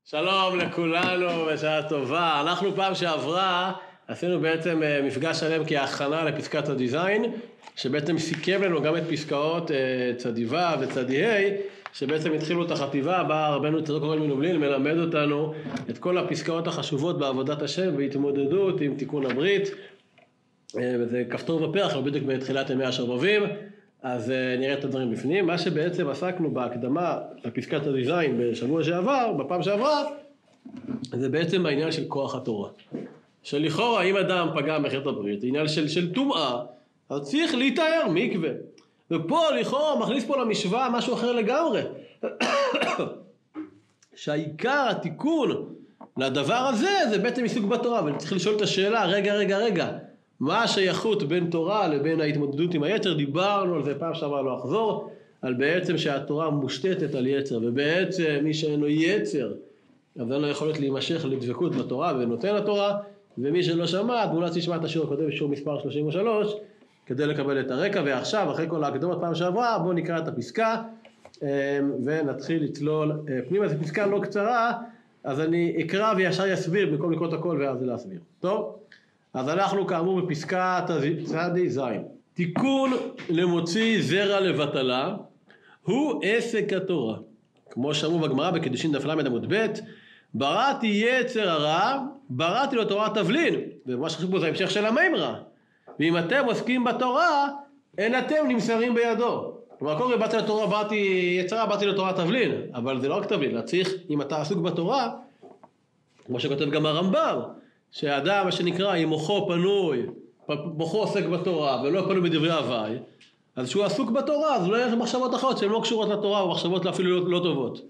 שלום לכולנו ושעה טובה. אנחנו פעם שעברה עשינו בעצם מפגש שלם כהכנה לפסקת הדיזיין, שבעצם סיכם לנו גם את פסקאות צדי ו' וצדי ה', שבעצם התחילו את החטיבה, בא רבנו צדוק הכהן מלובלין מלמד אותנו את כל הפסקאות החשובות בעבודת השם והתמודדות עם תיקון הברית, וזה כפתור בפרח, אבל בדיוק בתחילת ימי השובבים. אז נראה את הדברים בפנים. מה שבעצם עסקנו בהקדמה לפסקת הדיזיין בשבוע שעבר, בפעם שעברה, זה בעצם העניין של כוח התורה. שלכאורה, אם אדם פגע במלאכת הברית, עניין של טומאה, אז צריך להיטהר מקווה. ופה לכאורה מכניס פה למשוואה משהו אחר לגמרי. שהעיקר התיקון לדבר הזה, זה בעצם עיסוק בתורה. ואני צריך לשאול את השאלה, רגע. מה השייכות בין תורה לבין ההתמודדות עם היצר? דיברנו על זה פעם שעברה, לא אחזור, על בעצם שהתורה מושתתת על יצר, ובעצם מי שאינו יצר, אז אין לו יכולת להימשך לדבקות בתורה ונותן לתורה, ומי שלא שמע, מומלץ לשמוע את השיעור הקודם, שיעור מספר 33, כדי לקבל את הרקע. ועכשיו, אחרי כל ההקדמות פעם שעברה, בואו נקרא את הפסקה, ונתחיל לצלול פנימה. זו פסקה לא קצרה, אז אני אקרא וישר יסביר, במקום לקרוא את הכל ואז להסביר. טוב? אז אנחנו כאמור בפסקת צדי ז'. תיקון למוציא זרע לבטלה הוא עסק התורה. כמו שאמרו בגמרא בקידושין דף ל עמוד ב', בראתי יצר הרע, בראתי לו תורה תבלין. ומה שחשוב פה זה המשך של המימרה. ואם אתם עוסקים בתורה, אין אתם נמסרים בידו. כלומר, כל רבתי לתורה, בראתי יצר הרע, בראתי לו תורה תבלין. אבל זה לא רק תבלין, צריך, אם אתה עסוק בתורה, כמו שכותב גם הרמב"ם, שהאדם, מה שנקרא, אם מוחו פנוי, מוחו עוסק בתורה, ולא פנוי בדברי הוואי, אז שהוא עסוק בתורה, אז לא יהיה מחשבות אחרות שהן לא קשורות לתורה, או מחשבות אפילו לא טובות.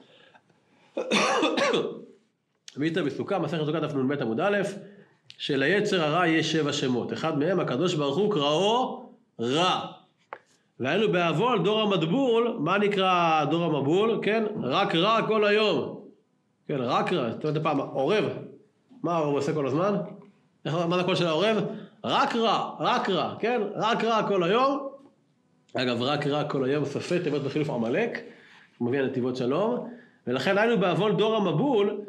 ואיתה בסוכה, מסכת סוכה דף נ"ב עמוד א', שליצר הרע יש 7 שמות. אחד מהם, הקדוש ברוך הוא קראו רע. והיינו בעוון דור המדבול, מה נקרא דור המבול? כן? רק רע כל היום. כן, רק רע. זאת אומרת פעם, עורב. מה העורב עושה כל הזמן? מה זה הקול של העורב? רק רע, כן? רק רע כל היום. אגב, רק רע כל היום, סופי תיבות בחילוף עמלק, מביא נתיבות שלום. ולכן היינו בעוון דור המבול,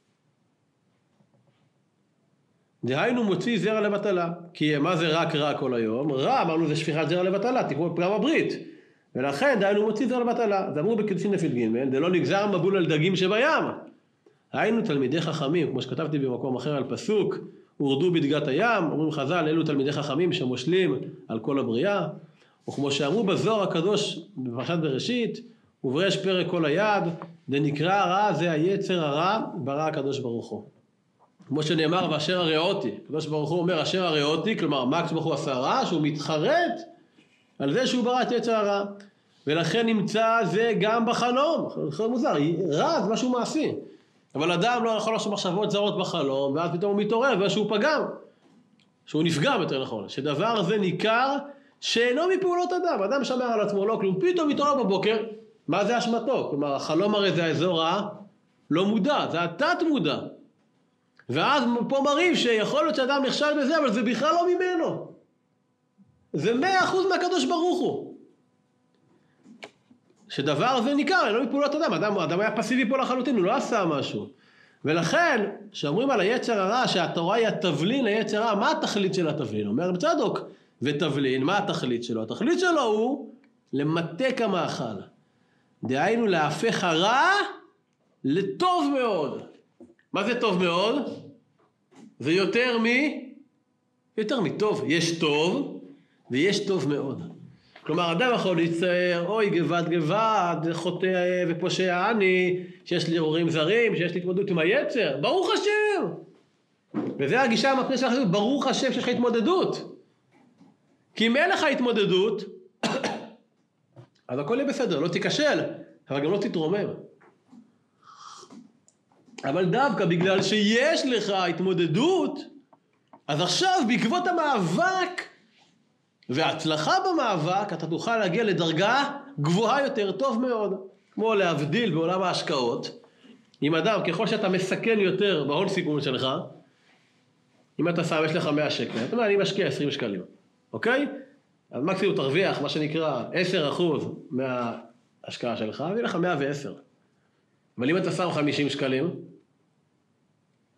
דהיינו מוציא זרע לבטלה. כי מה זה רק רע כל היום? רע, אמרנו, זה שפיכת זרע לבטלה, תקראו פגם הברית. ולכן דהיינו מוציא זרע לבטלה. זה אמרו בקידושין דף ג', זה לא נגזר מבול על דגים שבים. היינו תלמידי חכמים, כמו שכתבתי במקום אחר על פסוק, הורדו בדגת הים, אומרים חז"ל, אלו תלמידי חכמים שמושלים על כל הבריאה, וכמו שאמרו בזוהר הקדוש בפרשת בראשית, ובראש פרק כל היד, דנקרא הרע זה היצר הרע, ברא הקדוש ברוך הוא. כמו שנאמר, ואשר הראותי, הקדוש ברוך הוא אומר, אשר הראותי, כלומר, מה הקדוש ברוך הוא עשה רע? שהוא מתחרט על זה שהוא ברא את יצר הרע. ולכן נמצא זה גם בחלום, חלום מוזר, רע זה משהו מעשי. אבל אדם לא יכול לעשות מחשבות זרות בחלום, ואז פתאום הוא מתעורר, ואז שהוא פגם, שהוא נפגם יותר נכון, שדבר הזה ניכר שאינו מפעולות אדם, אדם שמר על עצמו לא כלום, פתאום מתעורר בבוקר, מה זה אשמתו? כלומר, החלום הרי זה האזור לא מודע, זה התת מודע, ואז פה מראים שיכול להיות שאדם נכשל בזה, אבל זה בכלל לא ממנו, זה 100% מהקדוש ברוך הוא. שדבר הזה ניכר, לא מפעולות אדם היה פסיבי פה לחלוטין, הוא לא עשה משהו. ולכן, שאומרים על היצר הרע, שהתורה היא התבלין ליצר הרע, מה התכלית של התבלין? אומר בצדוק, ותבלין, מה התכלית שלו? התכלית שלו הוא למתק המאכל. דהיינו להפך הרע לטוב מאוד. מה זה טוב מאוד? זה יותר מטוב. יש טוב ויש טוב מאוד. כלומר, אדם יכול להצטער, אוי, גבד, חוטא ופושע אני, שיש לי עוררים זרים, שיש לי התמודדות עם היצר, ברוך השם! וזה הגישה המפנה של החסידות, ברוך השם שיש לך התמודדות. כי אם אין לך התמודדות, אז הכל יהיה בסדר, לא תיכשל, אבל גם לא תתרומם. אבל דווקא בגלל שיש לך התמודדות, אז עכשיו בעקבות המאבק, וההצלחה במאבק, אתה תוכל להגיע לדרגה גבוהה יותר, טוב מאוד. כמו להבדיל בעולם ההשקעות, עם אדם, ככל שאתה מסכן יותר בהון סיכון שלך, אם אתה שם, יש לך 100 שקל, אתה אומר, אני משקיע 20 שקלים, אוקיי? אז מקסימום תרוויח, מה שנקרא, 10% מההשקעה שלך, ויהיה לך 110. אבל אם אתה שם 50 שקלים,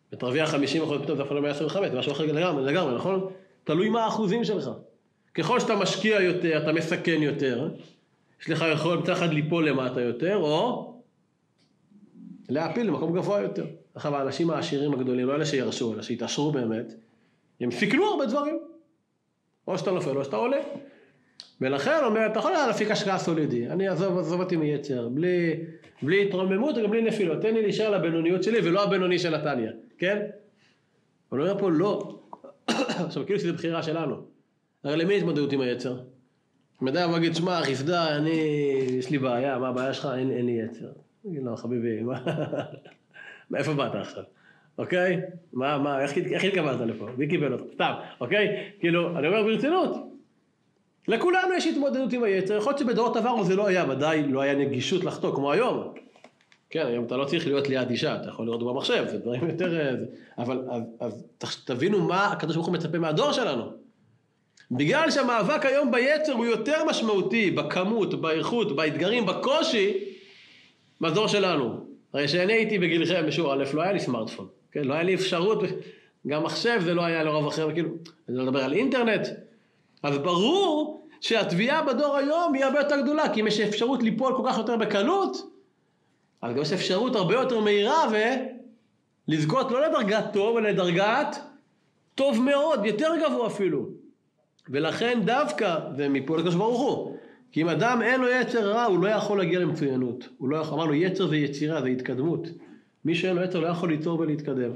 ותרוויח 50%, פתאום זה אפילו 125, זה משהו אחר לגמרי, נכון? תלוי מה האחוזים שלך. ככל שאתה משקיע יותר, אתה מסכן יותר, יש לך יכול מצד אחד ליפול למטה יותר, או להפיל למקום גבוה יותר. עכשיו, האנשים העשירים הגדולים, לא אלה שירשו, אלא שיתעשרו באמת, הם סיכנו הרבה דברים. או שאתה נופל, או שאתה עולה. ולכן, אומר, אתה יכול להפיק השקעה סולידי. אני עזוב אותי מיצר, בלי התרוממות, גם בלי נפילות. תן לי להישאר לבינוניות שלי, ולא הבינוני של נתניה. כן? אבל אומר פה, לא. עכשיו, כאילו שזה בחירה שלנו. הרי למי התמודדות עם היצר? מדע מגיד, שמע, חסדה, יש לי בעיה, מה הבעיה שלך? אין לי יצר. לא, חביבי, מאיפה באת עכשיו? אוקיי? איך התקבלת לפה? מי קיבל אותך? סתם, אוקיי? כאילו, אני אומר ברצינות. לכולנו יש התמודדות עם היצר, יכול להיות שבדורות עברו זה לא היה, ודאי לא היה נגישות לחתוך כמו היום. כן, היום אתה לא צריך להיות ליד אישה, אתה יכול לראות במחשב, זה דברים יותר... אבל אז תבינו מה הקדוש ברוך הוא מצפה מהדור שלנו. בגלל שהמאבק היום ביצר הוא יותר משמעותי, בכמות, באיכות, באתגרים, בקושי, מהדור שלנו. הרי שאני הייתי בגילכם בשיעור א', לא היה לי סמארטפון, כן? לא היה לי אפשרות, גם מחשב זה לא היה לרוב אחר, כאילו, אני לא מדבר על אינטרנט. אז ברור שהתביעה בדור היום היא הרבה יותר גדולה, כי אם יש אפשרות ליפול כל כך יותר בקלות, אז גם יש אפשרות הרבה יותר מהירה ולזכות לא לדרגת טוב, אלא לדרגת טוב מאוד, יותר גבוה אפילו. ולכן דווקא, זה מפעול הקדוש ברוך הוא, כי אם אדם אין לו יצר רע, הוא לא יכול להגיע למצוינות. הוא לא יכול, אמרנו, יצר זה יצירה, זה התקדמות. מי שאין לו יצר לא יכול ליצור ולהתקדם.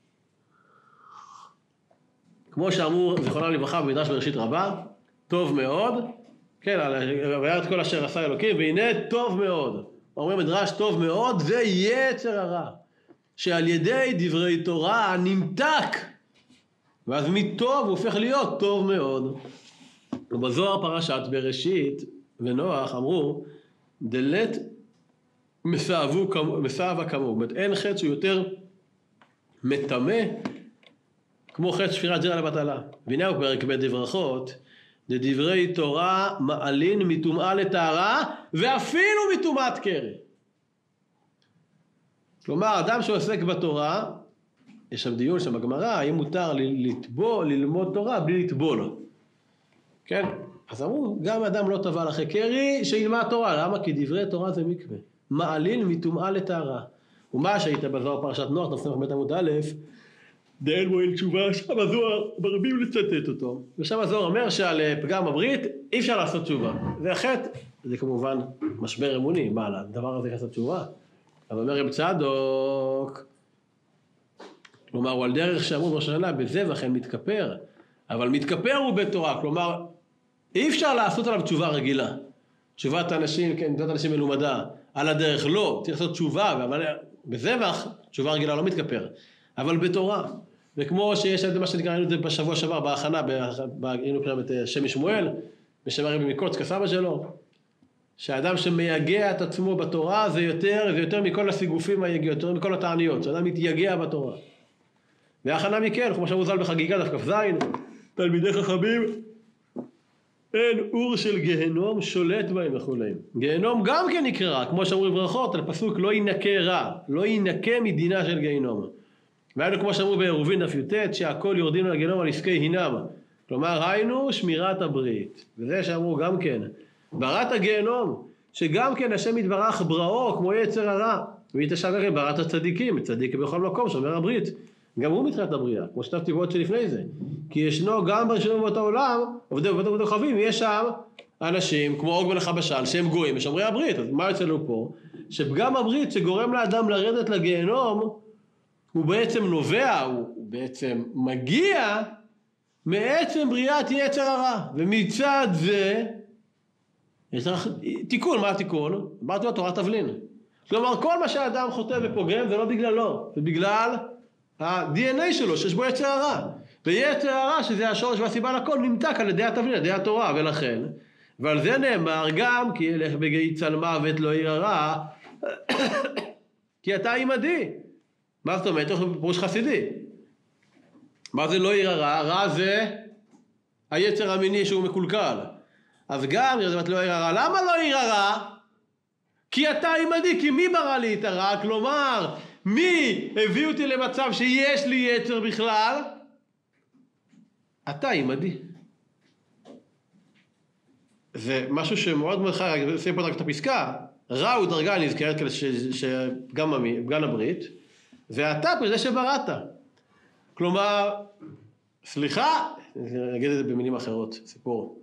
כמו שאמרו, זיכרונם לברכה במדרש בראשית רבה, טוב מאוד, כן, והיה את כל אשר עשה אלוקים, והנה טוב מאוד. אומרים מדרש טוב מאוד, זה יצר הרע, שעל ידי דברי תורה נמתק, ואז מטוב הוא הופך להיות טוב מאוד. ובזוהר פרשת בראשית ונוח אמרו, דלת מסעבה כמוהו, זאת אומרת, אין חטא שהוא יותר מטמא, כמו חטא שפירת זרע לבטלה. והנה הוא פרק ב' בברכות, דברי תורה מעלין מטומאה לטהרה, ואפילו מטומאת קרי. כלומר, אדם שעוסק בתורה, יש שם דיון שם בגמרא, האם מותר ללמוד תורה בלי לטבול. כן? אז אמרו, גם אדם לא טבל אחרי קרי, שילמד תורה. למה? כי דברי תורה זה מקווה. מעלין מטומאה לטהרה. ומה שהיית בזוהר פרשת נוח, תפסים בית עמוד א', דאל מועיל תשובה, שם הזוהר ברבים לצטט אותו. ושם הזוהר אומר שעל פגם הברית אי אפשר לעשות תשובה. זה החטא, זה כמובן משבר אמוני, מה, לדבר הזה לעשות תשובה? אבל אומר רב צדוק, כלומר, הוא על דרך שאמרו בראש השנה, בזה וכן מתכפר, אבל מתכפר הוא בתורה, כלומר, אי אפשר לעשות עליו תשובה רגילה. תשובת אנשים, כן, תשובת אנשים מלומדה, על הדרך לא, צריך לעשות תשובה, אבל בזבח, תשובה רגילה לא מתכפר, אבל בתורה. וכמו שיש מה שנקרא, היינו את זה בשבוע שעבר, בהכנה, היינו קראים את שם שמואל, בשם הרבי מקוץ כסבא שלו, שהאדם שמייגע את עצמו בתורה, זה יותר מכל הסיגופים היגיעות, יותר מכל התעניות, שאדם מתייגע בתורה. והכנה מכן, כמו שאמרו ז"ל בחגיגה דף כ"ז, תלמידי חכמים, אין אור של גהנום שולט בהם וכולי. גהנום גם כן נקרא, כמו שאמרו בברכות, על פסוק לא ינקה רע, לא ינקה מדינה של גהנום. והיינו כמו שאמרו בעירובין דף י"ט, שהכל יורדים על גהנום על עסקי הינם. כלומר, היינו שמירת הברית. וזה שאמרו גם כן, ברת הגהנום, שגם כן השם יתברך בראו כמו יצר הרע, והתשב גם ברת הצדיקים, צדיק בכל מקום, שומר הברית. גם הוא מתחילת הבריאה, כמו שכתבתי בעוד שלפני זה. כי ישנו גם בראשונים ובאות העולם, עובדי חבים, יש שם אנשים, כמו עוג מלך הבשל, שהם גויים ושומרי הברית. אז מה יוצא לנו פה? שפגם הברית שגורם לאדם לרדת לגיהנום, הוא בעצם נובע, הוא בעצם מגיע מעצם בריאת יצר הרע. ומצד זה, יש תיקון, מה התיקון? אמרתי לו תורת תבלין. כלומר, כל מה שהאדם חוטא ופוגם, זה לא בגללו, זה בגלל ה-DNA שלו, שיש בו יצר הרע. ויצר הרע, שזה השורש והסיבה לכל, נמתק על ידי התבלין, על ידי התורה, ולכן. ועל זה נאמר גם, כי ילך בגיא צל מוות לא ירא רע, כי אתה עמדי. מה זאת אומרת? פירוש חסידי. מה זה לא ירא רע? רע זה היצר המיני שהוא מקולקל. אז גם, לא ירא רע. למה לא ירא רע? כי אתה עמדי, כי מי ברא לי את הרע? כלומר, מי הביא אותי למצב שיש לי יצר בכלל? אתה עמדי. זה משהו שמאוד מאוד חי, אני אשים פה רק את הפסקה, רע הוא דרגה נזכרת שגם פגם הברית, ואתה פה זה שבראת. כלומר, סליחה, אני אגיד את זה במילים אחרות, סיפור.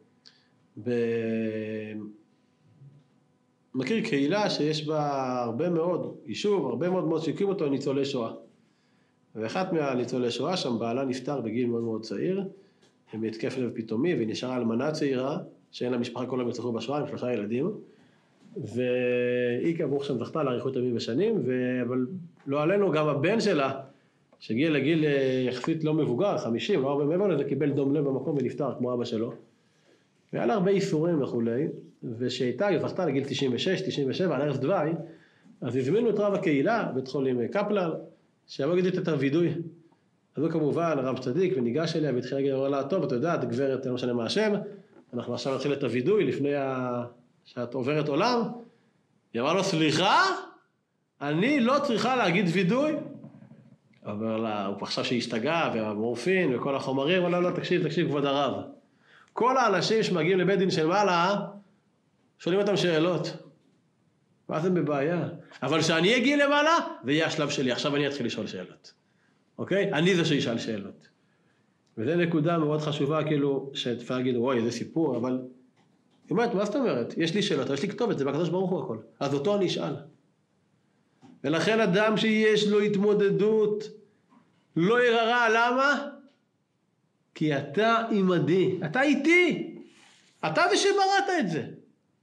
מכיר קהילה שיש בה הרבה מאוד, יישוב, הרבה מאוד שהקים אותו ניצולי שואה. ואחת מהניצולי שואה שם, בעלה נפטר בגיל מאוד מאוד צעיר, בהתקף לב פתאומי, והיא נשארה אלמנה צעירה, שאין לה משפחה, כל נרצחו בשואה, עם 3 ילדים, והיא כברוך שם זכתה לאריכות ימים ושנים, אבל לא עלינו, גם הבן שלה, שהגיע לגיל יחסית לא מבוגר, 50, לא הרבה מעבר לזה, קיבל דום לב במקום ונפטר כמו אבא שלו, והיה לה הרבה איסורים וכולי, ושאיתה היא זכתה לגיל 96, 97, על ערש דווי, אז הזמינו את רב הקהילה, בית חולים קפלן, שיבוא להגיד את הווידוי. אז הוא כמובן הרב צדיק וניגש אליה והתחיל להגיד, אמר לה, טוב, אתה יודעת, גברת, לא משנה מה השם, אנחנו עכשיו נתחיל את הווידוי לפני שאת עוברת עולם. היא אמרה לו, סליחה, אני לא צריכה להגיד וידוי. אומר לה, הוא חשב שהיא השתגעה, והמורפין וכל החומרים, אמר לה, לא, תקשיב, כבוד הרב. כל האנשים שמגיעים לבית דין של מעלה, שואלים אותם שאלות. ואז הם בבעיה. אבל כשאני אגיע למעלה, זה יהיה השלב שלי. עכשיו אני אתחיל לשאול שאלות. אוקיי? אני זה שישאל שאלות. וזו נקודה מאוד חשובה, כאילו, שתפעל להגיד, וואי, זה סיפור, אבל... היא אומרת, מה זאת אומרת? יש לי שאלות, יש לי כתובת, זה בקדוש ברוך הוא הכל. אז אותו אני אשאל. ולכן אדם שיש לו התמודדות, לא יראה, למה? כי אתה עמדי, אתה איתי. אתה זה שבראת את זה.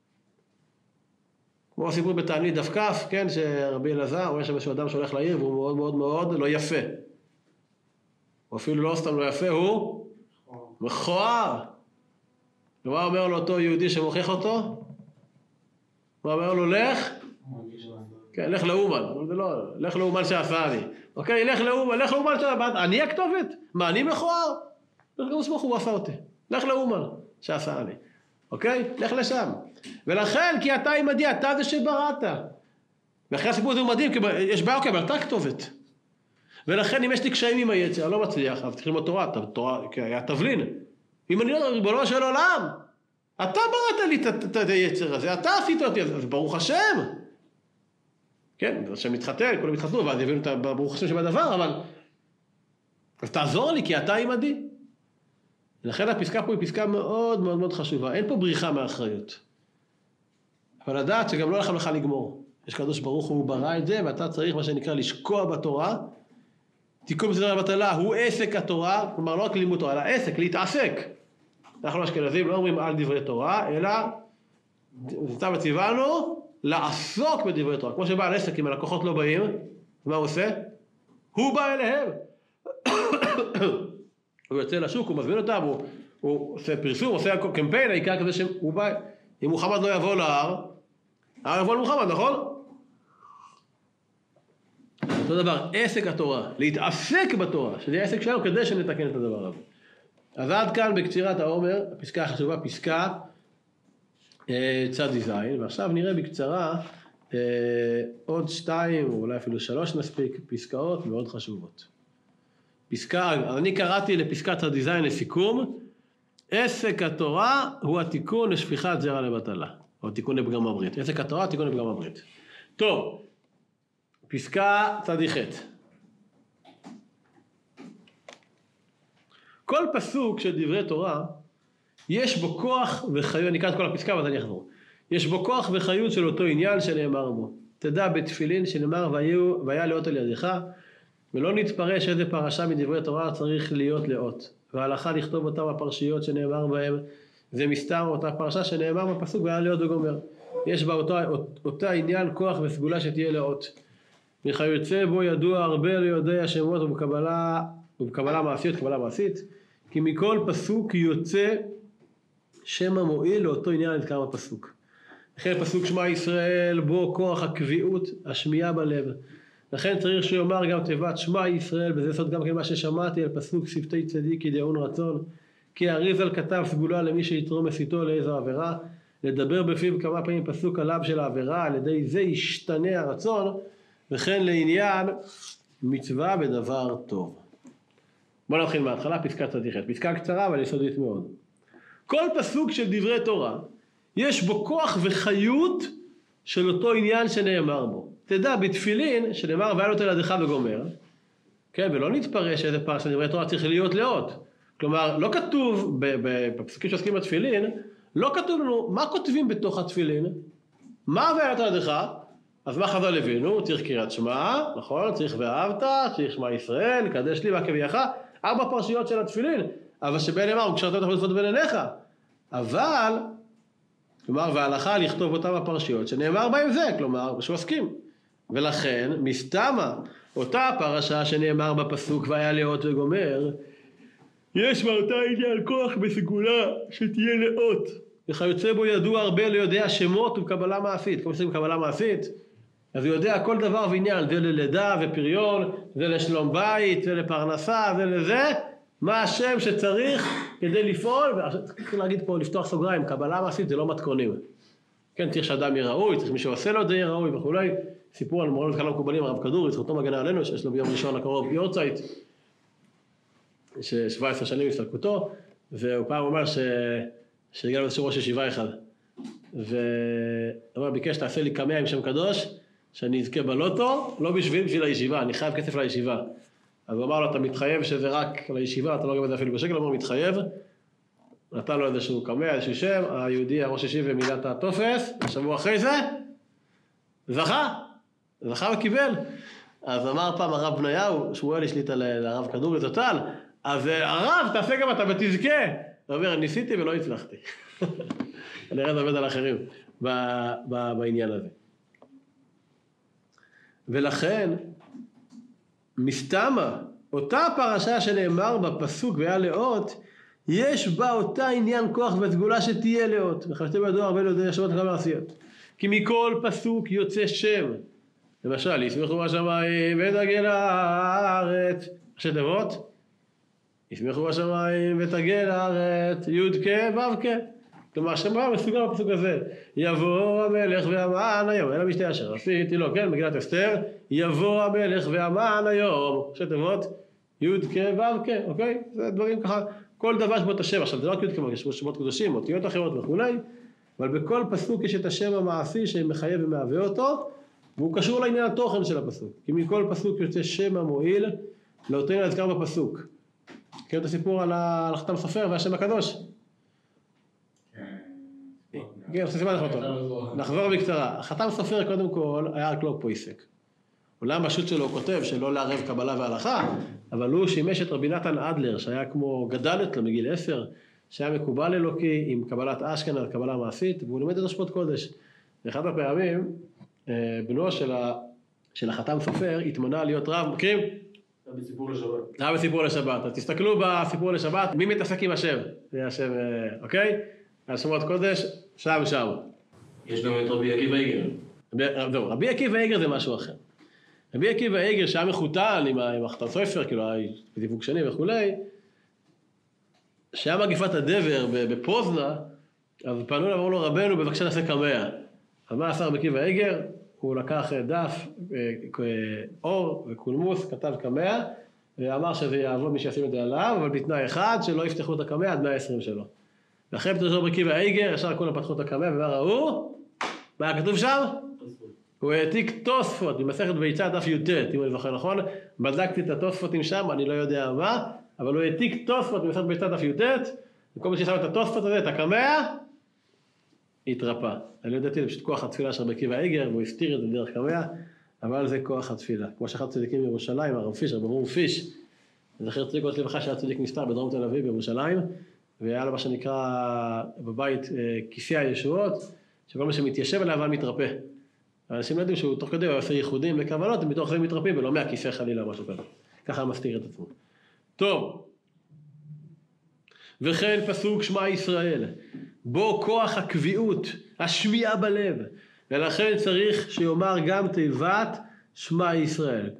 כמו הסיפור בתענית דף כף, כן, שרבי אלעזר, הוא יש שם אדם שהולך לעיר, והוא מאוד מאוד מאוד לא יפה. הוא אפילו לא סתם לא יפה, הוא מכוער. ומה אומר לו אותו יהודי שמוכיח אותו? מה אומר לו? לך? כן, לך לאומן. לך לאומן שעשה לי. אוקיי, לך לאומן שעשה לי. אני הכתובת? מה, אני מכוער? גם סמוך הוא עשה אותי. לך לאומן שעשה לי. אוקיי? לך לשם. ולכן, כי אתה עמדי, אתה זה שבראת. ואחרי הסיפור הזה הוא מדהים, כי יש בעיה, אוקיי, אבל אתה כתובת. ולכן אם יש לי קשיים עם היצר, אני לא מצליח, אבל תתחיל ללמוד תורה, כי היה תבלין. אם אני לא ריבונו של עולם, אתה בראת לי את היצר הזה, אתה עשית אותי, אז ברוך השם. כן, השם מתחתן, כולם מתחתנו, ואז יבינו את ברוך השם שבדבר, אבל... אז תעזור לי, כי אתה עמדי. לכן הפסקה פה היא פסקה מאוד מאוד מאוד חשובה. אין פה בריחה מהאחריות. אבל לדעת שגם לא לך לגמור. יש קדוש ברוך הוא ברא את זה, ואתה צריך מה שנקרא לשקוע בתורה. תיקון בסדר הבטלה הוא עסק התורה, כלומר לא רק לימוד תורה, אלא עסק, להתעסק. אנחנו אשכנזים לא אומרים על דברי תורה, אלא נמצא וציוונו לעסוק בדברי תורה. כמו שבעל עסק, אם הלקוחות לא באים, מה הוא עושה? הוא בא אליהם. הוא יוצא לשוק, הוא מזמין אותם, הוא עושה פרסום, עושה קמפיין, העיקר כזה שהוא בא, אם מוחמד לא יבוא להר, ההר יבוא למוחמד, נכון? אותו דבר, עסק התורה, להתעסק בתורה, שזה העסק שלנו כדי שנתקן את הדבר הזה. אז עד כאן בקצירת העומר, הפסקה החשובה, פסקה צד זין, ועכשיו נראה בקצרה עוד 2 או אולי אפילו 3 נספיק פסקאות מאוד חשובות. פסקה, אני קראתי לפסקת הדיזיין לסיכום, עסק התורה הוא התיקון לשפיכת זרע לבטלה, או תיקון לפגם הברית. עסק התורה, תיקון לפגם הברית. טוב, פסקה צדיחת. כל פסוק של דברי תורה, יש בו כוח וחיות, אני אקרא את כל הפסקה ואז אני אחזור. יש בו כוח וחיות של אותו עניין שנאמר בו. תדע בתפילין שנאמר והיה לאות על ידך, ולא נתפרש איזה פרשה מדברי תורה צריך להיות לאות. וההלכה לכתוב אותם הפרשיות שנאמר בהם, זה מסתר אותה פרשה שנאמר בפסוק והיה לאות וגומר. יש בה אותה עניין כוח וסגולה שתהיה לאות. וכיוצא בו ידוע הרבה ליודעי השמות ובקבלה מעשית, קבלה מעשית, כי מכל פסוק יוצא שם המועיל לאותו עניין נזכר בפסוק. לכן פסוק שמע ישראל בו כוח הקביעות, השמיעה בלב. לכן צריך שיאמר גם תיבת שמע ישראל, וזה סוד גם כן מה ששמעתי על פסוק שפתי צדיק ידעון רצון, כי אריזל כתב סגולה למי שיתרום מסיתו לאיזו עבירה, לדבר בפיו כמה פעמים פסוק עליו של העבירה, על ידי זה ישתנה הרצון, וכן לעניין מצווה בדבר טוב. בואו נתחיל מההתחלה, פסקה צדיחת. פסקה קצרה אבל יסודית מאוד. כל פסוק של דברי תורה, יש בו כוח וחיות של אותו עניין שנאמר בו. תדע, בתפילין, שנאמר והיה נותן ידך וגומר, כן, ולא נתפרש איזה פרש של דברי תורה צריך להיות לאות. כלומר, לא כתוב, בפסוקים שעוסקים בתפילין, לא כתוב לנו מה כותבים בתוך התפילין, מה והיה נותן ידך, אז מה חז"ל הבינו? צריך קריאת שמע, נכון? צריך ואהבת, צריך שמע ישראל, קדש לי ועקב יך, 4 פרשיות של התפילין, אבל שבן אמר, וקשרת אותך מצוות בין עיניך. אבל, כלומר, והלכה לכתוב אותם הפרשיות, שנאמר בהם זה, כלומר, שעוסקים. ולכן, מסתמה, אותה הפרשה שנאמר בפסוק, והיה לאות וגומר, יש באותה עניין כוח בסגולה שתהיה לאות. וכיוצא בו ידוע הרבה ליודע שמות וקבלה מעשית. כמו שעושים קבלה מעשית, אז הוא יודע כל דבר ועניין, זה ללידה ופריון, זה לשלום בית, זה לפרנסה, זה לזה, מה השם שצריך כדי לפעול, צריך להגיד פה, לפתוח סוגריים, קבלה מעשית זה לא מתכונים. כן, צריך שאדם יהיה ראוי, צריך מי שעושה לו את זה יהיה ראוי וכולי. סיפור על מורנו ותקלה מקובלים, הרב כדורי, זכותו מגנה עלינו, שיש לו ביום ראשון הקרוב יורצייט, ש17 שנים הסתלקותו, והוא פעם אומר שהגיע לו איזשהו ראש ישיבה אחד, והוא ביקש תעשה לי קמע עם שם קדוש, שאני אזכה בלוטו, לא בשביל הישיבה, אני חייב כסף לישיבה. אז הוא אמר לו, אתה מתחייב שזה רק לישיבה, אתה לא גם את זה אפילו בשקל, הוא אומר, מתחייב, נתן לו איזשהו קמע, איזשהו שם, היהודי הראש ישיבה מילא את הטופס, השבוע אחרי זה, זכה וקיבל. אז אמר פעם הרב בניהו, שמואל השליט על הרב כדורי זוטל, אז הרב תעשה גם אתה ותזכה. הוא אומר, ניסיתי ולא הצלחתי. אני רד עובד על אחרים בעניין הזה. ולכן, מסתמה, אותה פרשה שנאמר בפסוק והיה לאות, יש בה אותה עניין כוח וסגולה שתהיה לאות. וחשבתם ידוע הרבה ליודעי שמות וגם מעשיות. כי מכל פסוק יוצא שם. למשל, ישמחו השמיים ותגל הארץ. ראשי תיבות? ישמחו השמיים ותגל הארץ, י"ק ו"ק. כלומר, שמה מסוגל בפסוק הזה, יבוא המלך והמן היום, אלא משתי אשר עשיתי לו, כן, מגילת אסתר, יבוא המלך והמן היום, ראשי תיבות, י"ק ו"ק, אוקיי? זה דברים ככה, כל דבר שבו את השם, עכשיו זה לא רק י"ק, יש שמות קדושים, אותיות אחרות וכולי, אבל בכל פסוק יש את השם המעשי שמחייב ומהווה אותו, והוא קשור לעניין התוכן של הפסוק, כי מכל פסוק יוצא שם המועיל, לאותו עניין נזכר בפסוק. מכיר את הסיפור על החתם סופר והשם הקדוש? כן, נחזור בקצרה. החתם סופר קודם כל היה רק פויסק. אולם בשו"ת שלו הוא כותב שלא לערב קבלה והלכה, אבל הוא שימש את רבי נתן אדלר, שהיה כמו גדל אצלו מגיל 10, שהיה מקובל אלוקי עם קבלת אשכנז, קבלה מעשית, והוא לומד את השפות קודש. ואחד הפעמים, בנו של החתם סופר התמנה להיות רב, מכירים? היה בסיפור לשבת. אז תסתכלו בסיפור לשבת, מי מתעסק עם השם? זה השם, אוקיי? השמות קודש, שם. יש גם את רבי עקיבא איגר. רבי עקיבא איגר זה משהו אחר. רבי עקיבא איגר שהיה מחותן עם החתם סופר, כאילו היה בדיווג שני וכולי, שהיה מגיפת הדבר בפוזנה, אז פנו ואמרו לו רבנו בבקשה נעשה קמע. אז מה עשה רבי עקיבא איגר? הוא לקח דף, אור וקולמוס, כתב קמע, ואמר שזה יעבוד מי שישים את זה עליו, אבל בתנאי אחד, שלא יפתחו את הקמע עד 120 שלו. ואחרי פתחו רבי עקיבא איגר, ישר כולם פתחו את הקמע, ומה ראו? מה היה כתוב שם? הוא העתיק תוספות, ממסכת ביצה דף י"ט, אם אני זוכר נכון, בדקתי את התוספותים שם, אני לא יודע מה, אבל הוא העתיק תוספות ממסכת ביצה דף י"ט, וכל מי ששם את התוספות הזה, את הקמע, התרפא. אני לא ידעתי, זה פשוט כוח התפילה של רבי עקיבא איגר, והוא הסתיר את זה דרך קמע, אבל זה כוח התפילה. כמו שאחד צדיקים בירושלים, הרב פיש, הרב ברור פיש, זכר צדיק עוד לבכה שהיה צדיק מסתר בדרום תל אביב בירושלים, והיה לו מה שנקרא בבית כיסא הישועות, שכל מה שמתיישב עליו היה מתרפא. האנשים לא יודעים שהוא תוך כדי הוא עושה ייחודים וכוונות, ומתוך זה מתרפאים, ולא מהכיסא חלילה משהו כזה. ככה מסתיר את עצמו. טוב. וכן פסוק שמע ישראל, בו כוח הקביעות, השמיעה בלב, ולכן צריך שיאמר גם תיבת שמע ישראל.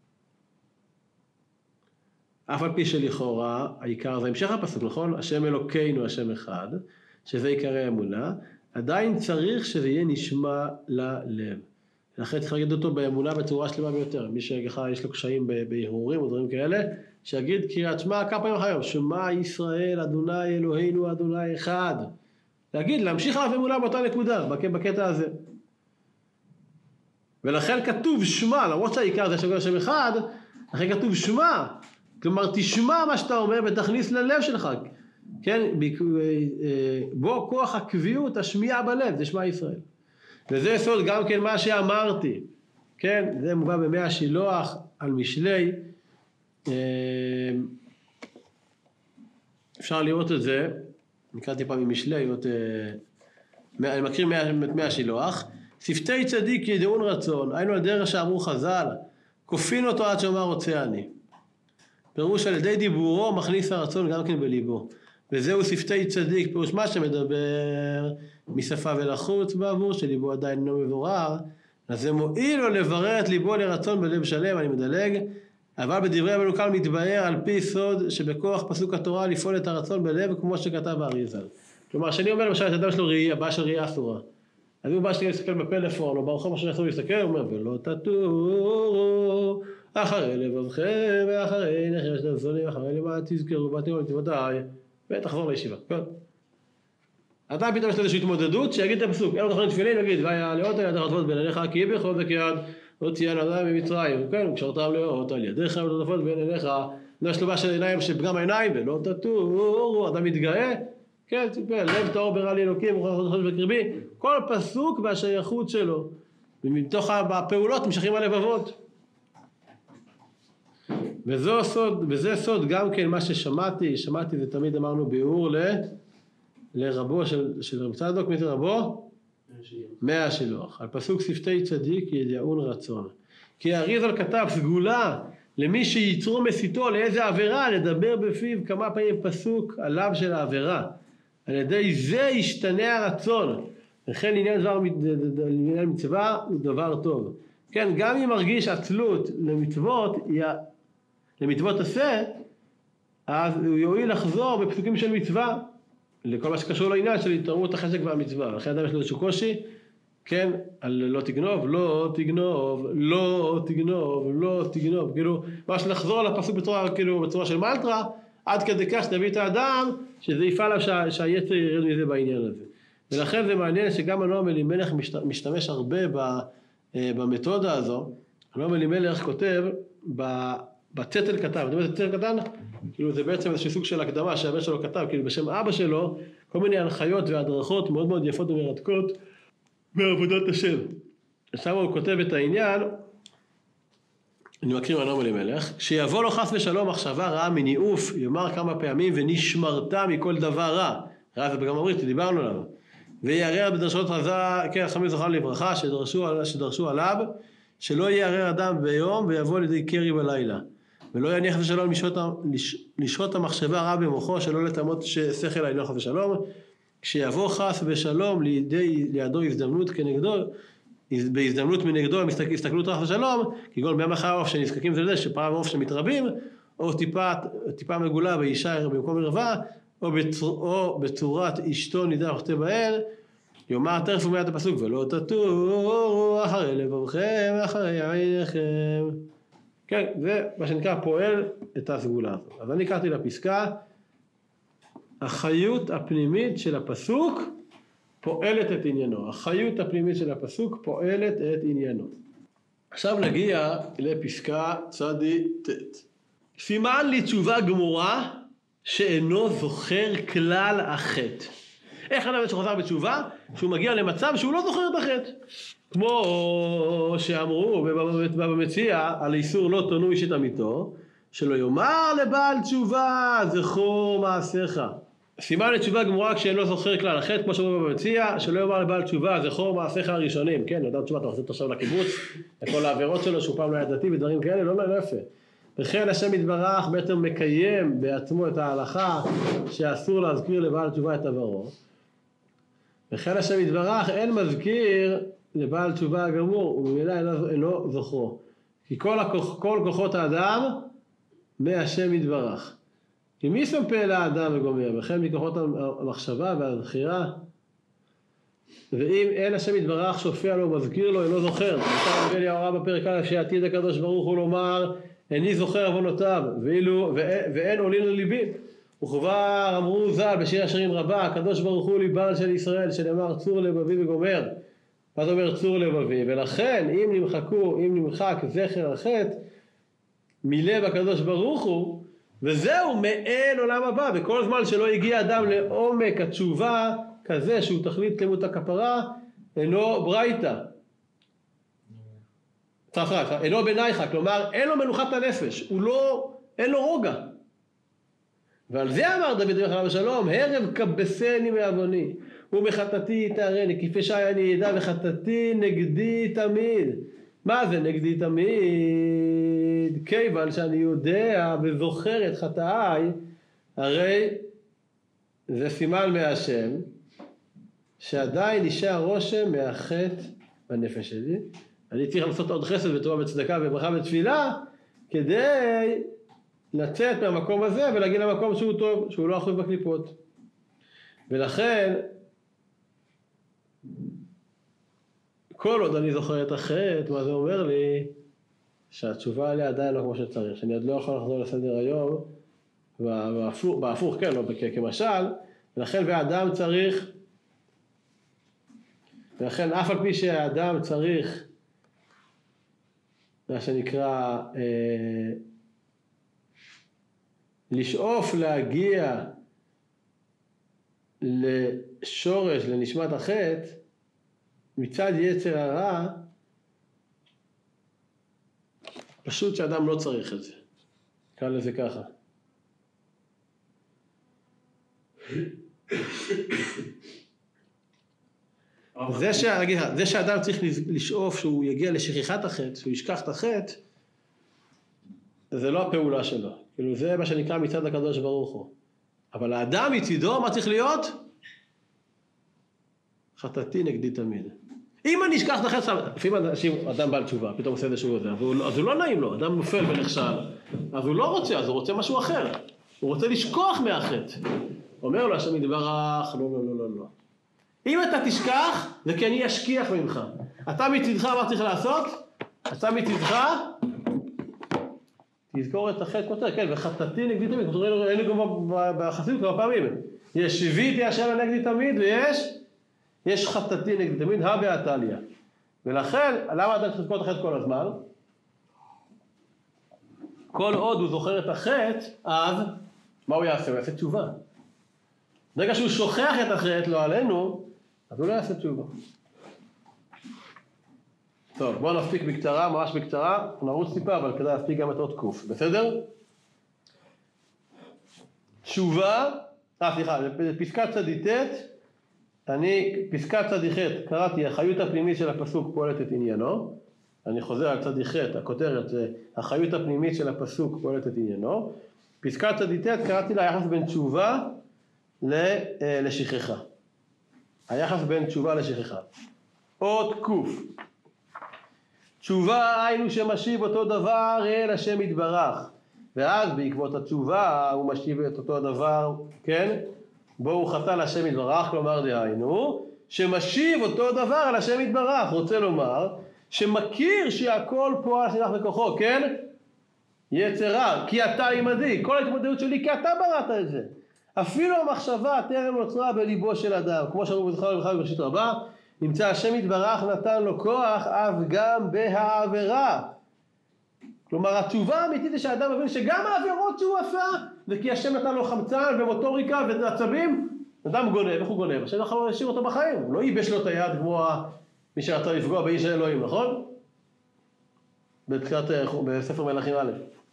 אף על פי שלכאורה, העיקר זה המשך הפסוק, נכון? השם אלוקינו, השם אחד, שזה עיקרי אמונה, עדיין צריך שזה יהיה נשמע ללב. לכן צריך להגיד אותו באמונה בצורה שלמה ביותר. מי שככה יש לו קשיים בהרהורים או דברים כאלה, שיגיד קריאת שמע כמה פעמים אחרי יום, שמע ישראל, אדוני אלוהינו, אדוני אחד. להגיד, להמשיך עליו אמונה באותה נקודה, בקטע הזה. ולכן כתוב שמע, למרות שהעיקר זה שגוי שם אחד, לכן כתוב שמע. כלומר, תשמע מה שאתה אומר ותכניס ללב שלך. כן? בו כוח הקביעות, השמיעה בלב, זה שמע ישראל. וזה יסוד גם כן מה שאמרתי. כן? זה מובא במאה השילוח על משלי. אפשר לראות את זה. נקראתי פעם ממשלי, אני מכיר מאה השילוח. שפתי צדיק ידעון רצון, היינו על דרך שאמרו חז"ל, כופין אותו עד שאומר רוצה אני. פירוש על ידי דיבורו מכניס הרצון גם כן בליבו. וזהו שפתי צדיק, פירוש מה שמדבר משפה ולחוץ בעבור שליבו עדיין לא מבורר, אז זה מועיל לו לברר את ליבו לרצון בלב שלם, אני מדלג, אבל בדברי רבנו קל מתבאר על פי סוד שבכוח פסוק התורה לפעול את הרצון בלב כמו שכתב האריז"ל. כלומר, שאני אומר למשל, את אדם שלו ראייה, הבא של ראייה אסורה. אז הוא בא שלי להסתכל בפלאפון, או ברחוב משהו שאסור להסתכל, הוא אומר, ולא תטורו, אחרי לבבכם, ואחרי נחם שאתם זונים, אחרי למה תזכרו, באתם ולתבותיי, ותחזור לישיבה. אתה פתאום יש לו איזושהי התמודדות, שיגיד את הפסוק, אין לו תכנית תפילין, נגיד, והלאות היד הרטבות בעיניך, כי בכל זה כיד, הוציאן אדם ממצרים, וכן, קשרתם לאות על ידיך ותטפות בין עיניך, זה השלובה של עיניים שבגם העיניים, ולא תטורו, אדם מתגאה, כן, ציפה, לב טהור ברע לי אלוקים, וחודש בקרבי, כל פסוק והשייכות שלו, ומתוך הפעולות נמשכים הלבבות. וזה סוד גם כן מה ששמעתי זה תמיד אמרנו ביאור לרבו של רב צדוק, מי זה רבו? מאה השילוח, על פסוק שפתי צדיק ידעון רצון. כי האריז"ל כתב סגולה למי שיצרו מסיתו לאיזה עבירה, לדבר בפיו כמה פעמים פסוק עליו של העבירה. על ידי זה ישתנה הרצון. לכן לעניין מצווה הוא דבר טוב. כן, גם אם מרגיש עצלות למצוות עשה, אז הוא יועיל לחזור בפסוקים של מצווה, לכל מה שקשור לעניין של התעוררות החשק והמצווה. לכן אדם יש לו איזשהו קושי, כן, על לא תגנוב, לא תגנוב, לא תגנוב, לא תגנוב. כאילו, ממש לחזור לפסוק בצורה של מנטרה, עד כדי כך שתביא את האדם, שזה יפעל עליו שהיצר ירד מזה בעניין הזה. ולכן זה מעניין שגם הנועם אלימלך משתמש הרבה במתודה הזו. הנועם אלימלך כותב בצטל כתב, זאת אומרת, צטל קטן, כאילו זה בעצם איזשהו סוג של הקדמה שהבן שלו כתב, כאילו בשם אבא שלו, כל מיני הנחיות והדרכות מאוד מאוד יפות ומרתקות בעבודת השם. עכשיו הוא כותב את העניין, אני מקריא מהנועם אלימלך, שיבוא לו חס ושלום מחשבה רעה מניאוף, יאמר כמה פעמים ונשמרת מכל דבר רע, רע זה בגם אמרית, דיברנו עליו, ויערער בדרשות רזה, כן, חכמים זכרם לברכה, שדרשו עליו, שלא יערער אדם ביום ויבוא לידי קרי בלילה, ולא יניח ושלום לשרות המחשבה רעה במוחו, שלא לטמות שכל העליון חס ושלום, כשיבוא חס ושלום לידו הזדמנות כנגדו, בהזדמנות מנגדו הסתכלות רח ושלום, כגון ביום אחר עוף שנזקקים זה לזה, שפעם עוף שמתרבים, או טיפה מגולה באישה במקום מרווה, או בצורת אשתו נידח וחטא בהן, יאמר תרף ומיד הפסוק, ולא תטורו אחרי לבבכם ואחרי עיניכם. כן, זה מה שנקרא פועל את הסגולה הזאת. אז אני קראתי לפסקה, החיות הפנימית של הפסוק פועלת את עניינו. החיות הפנימית של הפסוק פועלת את עניינו. עכשיו נגיע לפסקה צדי ת'. סימן לתשובה גמורה שאינו זוכר כלל החטא. איך אדם שחוזר בתשובה? שהוא מגיע למצב שהוא לא זוכר את החטא. כמו שאמרו במציע על איסור לא תונו אישית אמיתו, שלא יאמר לבעל תשובה זכור מעשיך. סימן לתשובה גמורה כשאינו זוכר כלל החטא, כמו שאומרים במציע, שלא יאמר לבעל תשובה זכור מעשיך הראשונים. כן, אדם תשובה אתה מחזיר אותו עכשיו לקיבוץ, לכל העבירות שלו שהוא פעם לא היה דתי ודברים כאלה, לא יפה. וכן השם יתברך בעצם מקיים בעצמו את ההלכה שאסור להזכיר לבעל תשובה את עברו. וכן השם יתברך אין מזכיר לבעל תשובה הגמור, ובמילה אינו זוכרו. כי כל כוחות האדם מהשם יתברך. כי מי סמפה לאדם וגומר, וכן מכוחות המחשבה והזכירה, ואם אין השם יתברך שופע לו, מזכיר לו, אינו זוכר. נתן רבי ההוראה בפרק א' שעתיד הקדוש ברוך הוא לומר, איני זוכר עוונותיו, ואין עולין לליבי. וכבר אמרו ז"ל בשיר השירים רבה, הקדוש ברוך הוא ליבן של ישראל, שנאמר צור לבבי וגומר. מה זה אומר צור לבבי? ולכן אם נמחק זכר החטא מלב הקדוש ברוך הוא, וזהו מעין עולם הבא, וכל זמן שלא הגיע אדם לעומק התשובה כזה שהוא תכלית למות הכפרה, אינו ברייתא. אינו בנייך, כלומר אין לו מנוחת הנפש, אין לו רוגע. ועל זה אמר דוד המלך עליו השלום, הרב כבסני מעווני ומחטאתי יטהרני, כי פשעי אני ידע וחטאתי נגדי תמיד. מה זה נגדי תמיד? כיוון שאני יודע וזוכר את חטאיי, הרי זה סימן מהשם שעדיין נשאר רושם מהחטא בנפש שלי. אני צריך לעשות עוד חסד וטובה וצדקה וברכה ותפילה כדי לצאת מהמקום הזה ולהגיע למקום שהוא טוב, שהוא לא אחוז בקליפות. ולכן כל עוד אני זוכר את החטא, מה זה אומר לי? שהתשובה עליה עדיין לא כמו שצריך, שאני עוד לא יכול לחזור לסדר היום, בהפוך כן, לא כמשל, ולכן אף על פי שהאדם צריך, מה שנקרא, לשאוף להגיע לשורש, לנשמת החטא, מצד יצר הרע, פשוט שאדם לא צריך את זה. קרא לזה ככה. זה שאדם צריך לשאוף שהוא יגיע לשכיחת החטא, שהוא ישכח את החטא, זה לא הפעולה שלו. כאילו זה מה שנקרא מצד הקדוש ברוך הוא. אבל האדם מצידו, מה צריך להיות? חטאתי נגדי תמיד. אם אני אשכח את החטא, לפעמים אדם בעל תשובה, פתאום עושה איזשהו הזה, אז הוא לא נעים לו, אדם נופל ונכשל, אז הוא לא רוצה, אז הוא רוצה משהו אחר. הוא רוצה לשכוח מהחטא. אומר לו השם יתברך, לא. אם אתה תשכח, זה כי אני אשכיח ממך. אתה מצידך, מה צריך לעשות? אתה מצידך, תזכור את החטא כותר, כן, וחטאתי נגדי תמיד, כמו שאומרים, אין לי גם בחסידות כמה פעמים. יש שיביתי השם נגדי תמיד, ויש חטאתי נגדי תמיד, בהתליא. ולכן, למה אתה צריך לזכור את החטא כל הזמן? כל עוד הוא זוכר את החטא, אז מה הוא יעשה? הוא יעשה תשובה. ברגע שהוא שוכח את החטא, לא עלינו, אז הוא לא יעשה תשובה. טוב, בואו נספיק בקצרה, ממש בקצרה, נרוץ טיפה, אבל כדאי להספיק גם את עוד קוף, בסדר? תשובה, פסקת צדיטת, פסקת צדיחת, קראתי, החיות הפנימית של הפסוק פועלת את עניינו, אני חוזר על צדיחת, הכותרת זה, החיות הפנימית של הפסוק פועלת את עניינו, פסקת צדיטת, קראתי לה היחס בין תשובה לשכחה. היחס בין תשובה לשכחה. עוד קוף. תשובה היינו שמשיב אותו דבר אל השם יתברך. ואז בעקבות התשובה הוא משיב את אותו דבר, כן? בו הוא חטא לשם יתברך, כלומר דהיינו, שמשיב אותו דבר על השם יתברך. רוצה לומר, שמכיר שהכל פועל שלך בכוחו, כן? יצרה, כי אתה עמדי. כל ההתמודדות שלי, כי אתה בראת את זה. אפילו המחשבה טרם נוצרה בליבו של אדם, כמו שאמרו בזכר ובחר בראשית רבה, נמצא השם יתברך נתן לו כוח אף גם בהעבירה. כלומר התשובה האמיתית היא שהאדם מבין שגם העבירות שהוא עשה, וכי השם נתן לו חמצן ומוטוריקה ועצבים, אדם גונב, איך הוא גונב? השם יכול להשאיר אותו בחיים, הוא לא ייבש לו את היד כמו מי שרצה לפגוע באיש האלוהים, נכון? בספר מלכים א'.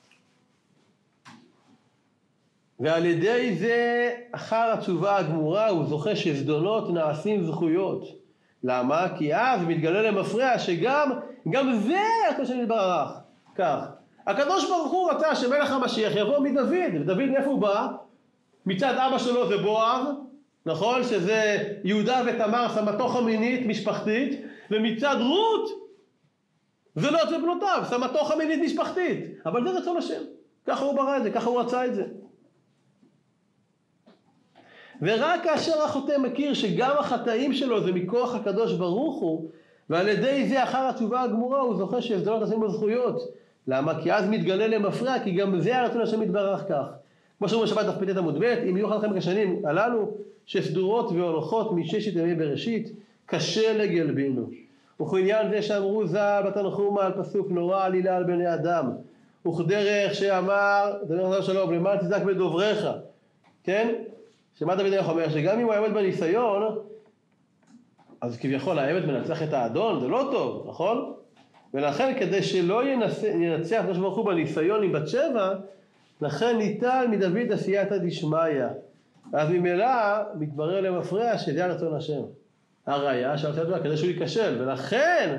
ועל ידי זה אחר התשובה הגמורה הוא זוכה שזדונות נעשים זכויות. למה? כי אז מתגלה למפרע שגם זה הקדוש יתברך. כך, הקדוש ברוך הוא רצה שמלך המשיח יבוא מדוד, ודוד איפה הוא בא? מצד אבא שלו זה בועז, נכון? שזה יהודה ותמר, סמטוחה מינית משפחתית, ומצד רות זה לא זה בנותיו, סמטוחה מינית משפחתית, אבל זה רצון השם, ככה הוא ברא את זה, ככה הוא רצה את זה. ורק כאשר החוטא מכיר שגם החטאים שלו זה מכוח הקדוש ברוך הוא, ועל ידי זה אחר התשובה הגמורה הוא זוכה שהסדרות עושים לו זכויות. למה? כי אז מתגלה למפרע, כי גם זה הרצון השם יתברך כך. כמו שאומרים בשבת דף פ"ט עמוד ב', אם יהיו חלקם השנים הללו, שסדורות והולכות מששת ימי בראשית, קשה לגלבינו. וכעניין זה שאמרו ז"ל בתנחומא על פסוק נורא עלילה על בני אדם, וכדרך שאמר, דבר שלום, למען תזעק בדוברך, כן? שמה דוד המלך אומר, שגם אם הוא עומד בניסיון, אז כביכול האמת מנצח את האדון, זה לא טוב, נכון? ולכן כדי שלא ינצח הקדוש ברוך הוא בניסיון עם בת שבע, לכן ניטל מדוד עשייתא דשמיא. אז ממילא מתברר למפרע שזה הרצון השם. הראיה שהרצון השם כדי שהוא ייכשל, ולכן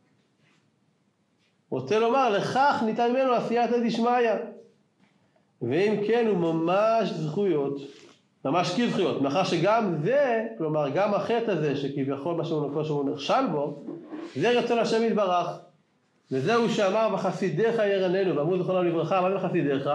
רוצה לומר לכך ניתן ממנו עשייתא דשמיא. ואם כן הוא ממש זכויות, ממש כזכויות, מאחר שגם זה, כלומר גם החטא הזה שכביכול מה שהוא נכשל בו, זה רצון השם יתברך. וזהו שאמר בחסידיך ירננו, ואמרו זכרונם לברכה, מה זה חסידיך?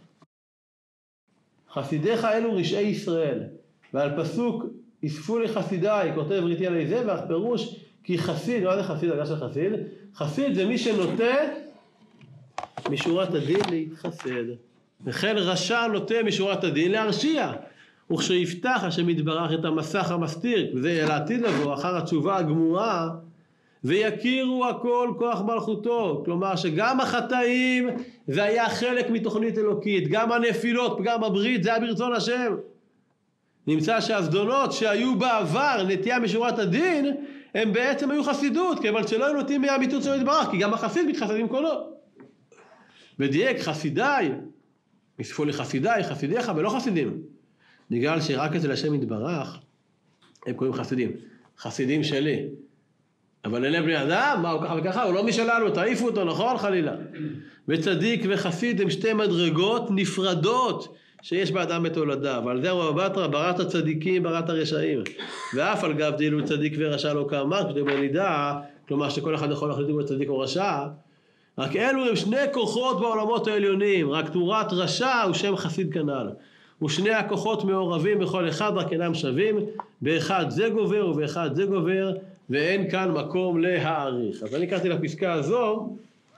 חסידיך אלו רשעי ישראל, ועל פסוק אספו לי חסידיי, כותב בריתי עלי זה, והפירוש כי חסיד, מה זה חסיד? הגה של חסיד? חסיד זה מי שנוטה משורת הדין להתחסד. וכן רשע נוטה משורת הדין להרשיע. וכשיפתח השם יתברך את המסך המסתיר, וזה לעתיד לבוא אחר התשובה הגמורה, ויכירו הכל כוח מלכותו, כלומר שגם החטאים זה היה חלק מתוכנית אלוקית, גם הנפילות, גם הברית, זה היה ברצון השם. נמצא שהזדונות שהיו בעבר נטייה משורת הדין, הם בעצם היו חסידות, כיוון שלא היו נוטים מהאמיתות של יתברך, כי גם החסיד מתחסדים קולו. ודייק חסידיי, אספו לי חסידיי, חסידיך ולא חסידים. בגלל שרק אצל השם יתברך, הם קוראים חסידים. חסידים שלי. אבל אלה בני אדם, מה הוא ככה וככה? הוא לא משלנו, תעיפו אותו, נכון? חלילה. וצדיק וחסיד הם שתי מדרגות נפרדות שיש באדם בתולדה. ועל זה הוא בתרא, בראת הצדיקים, בראת הרשעים. ואף על גב דאילו צדיק ורשע לא כאמר, כדי בנידה, כלומר שכל אחד יכול להחליט אם הוא צדיק או רשע, רק אלו הם שני כוחות בעולמות העליונים, רק תמורת רשע הוא שם חסיד כנ"ל. ושני הכוחות מעורבים בכל אחד, רק אינם שווים, באחד זה גובר ובאחד זה גובר, ואין כאן מקום להעריך. אז אני קראתי לפסקה הזו,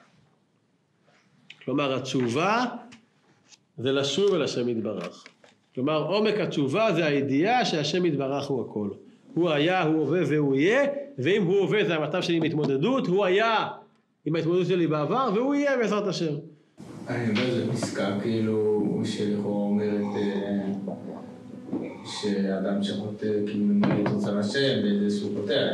כלומר התשובה זה לשוב אל השם יתברך. כלומר עומק התשובה זה הידיעה שהשם יתברך הוא הכל. הוא היה, הוא הווה והוא יהיה, ואם הוא הווה זה המצב שלי עם התמודדות, הוא היה עם ההתמודדות שלי בעבר, והוא יהיה בעזרת השם. אני אומר, זו פסקה כאילו שלכאורה אומרת שאדם שחוטא כאילו ממלא את רצון השם באיזשהו חוטא.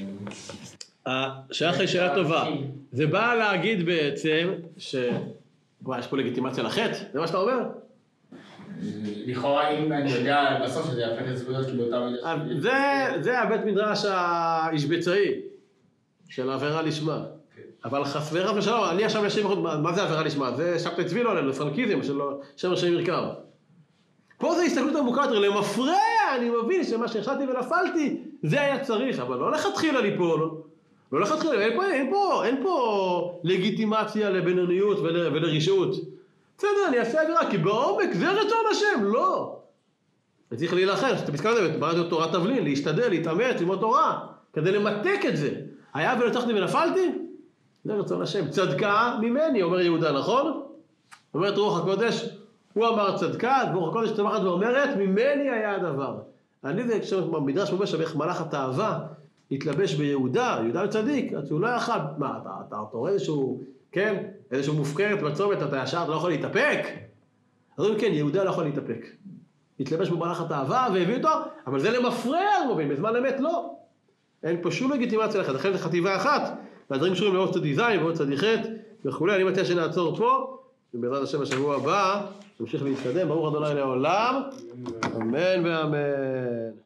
שאלה אחרי שאלה טובה. זה בא להגיד בעצם יש פה לגיטימציה לחטא? זה מה שאתה אומר? לכאורה אם אני יודע בסוף שזה יפך את זכויות כאילו אותם... זה הבית מדרש האשבצאי של העבירה לשמה. אבל חס ורב ושלום, אני עכשיו ישב, מה זה עבירה לשמה? זה שבתאי צבי לא עלינו, פרנקיזם, שם השם ירכב. פה זה הסתכלות עמוקה יותר, למפרע, אני מבין שמה שהחלטתי ונפלתי, זה היה צריך, אבל לא לכתחילה ליפול, לא לכתחילה, אין פה לגיטימציה לבינוניות ולרשעות. בסדר, אני אעשה עבירה, כי בעומק זה רצון השם, לא. אני צריך להילחם, שאתה פסקה לזה, ברדיו תורת תבלין, להשתדל, להתאמץ, ללמוד תורה, כדי למתק את זה. היה ולצחתי ונפלתי? זה רצון השם. צדקה ממני, אומר יהודה, נכון? אומרת רוח הקודש, הוא אמר צדקה, רוח הקודש צמחת ואומרת, ממני היה הדבר. אני זה, כשמדרש מובא שבאיך מלאך התאווה, התלבש ביהודה, יהודה וצדיק, אז הוא לא יכל, מה, אתה רואה איזשהו, כן, איזשהו מופקרת בצומת, אתה ישר, אתה לא יכול להתאפק? אז הוא כן, יהודה לא יכול להתאפק. התלבש במלאך התאווה והביא אותו, אבל זה למפרע, מוביל, בזמן אמת לא. אין פה שום לגיטימציה לך, לכן זה חטיבה אחת, והדברים קשורים לעוד צדיק ז' ועוד צדיק ח' וכו'. אני מציע שנעצור פה, ובעזרת השם השבוע הבא נמשיך להתקדם. ברוך ה' לעולם, אמן ואמן.